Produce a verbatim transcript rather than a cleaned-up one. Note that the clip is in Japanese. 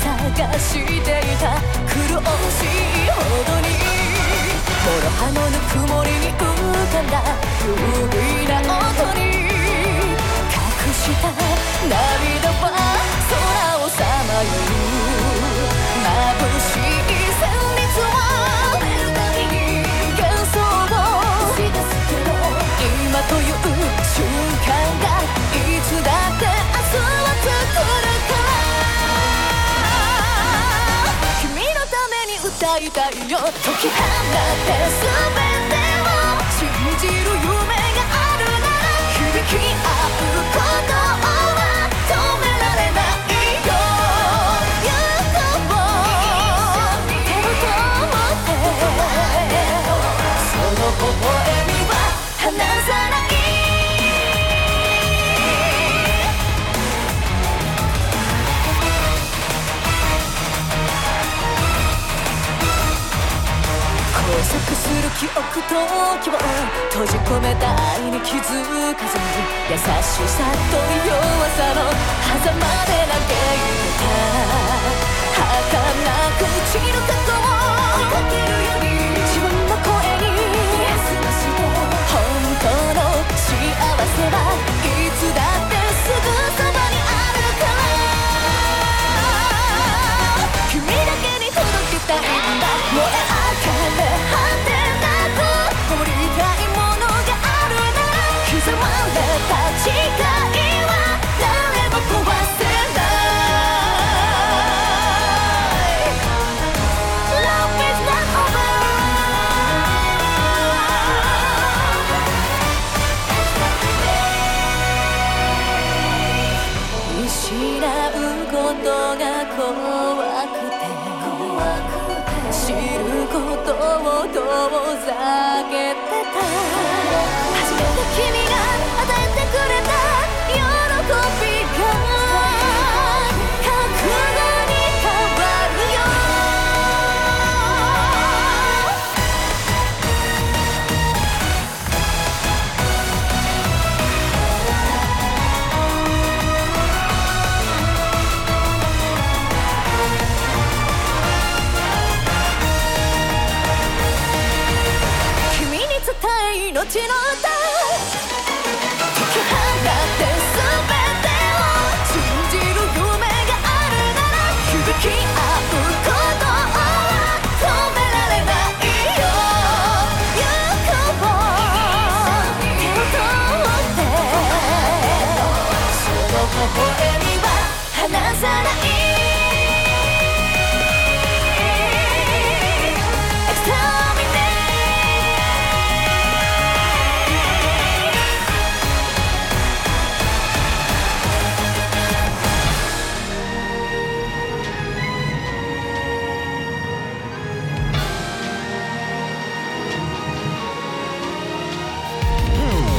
探していた苦しいほどに諸刃のぬくもりに浮かんだ優美な音に隠した涙は空をさまよう眩しい旋律は幻想を今という瞬間がいつだって明日は作るから君のために歌いたいよ解き放って全てを信じる夢があるなら響き合うことは止められないよゆこう手を取ってその微笑みは離さない交錯する記憶と希望閉じ込めた愛に気づかずに優しさと弱さの狭間で投げ入れた儚く散る過去を追いかけるより自分の声に休まして本当の幸せはいつだってすぐそばにあるから君だけに届けたいんだ燃え上がれ果てなく守りたいものがあるなら刻まれた誓いは誰も壊せない Love is not over 失うことが怖くて知ることを遠ざけてた初めて君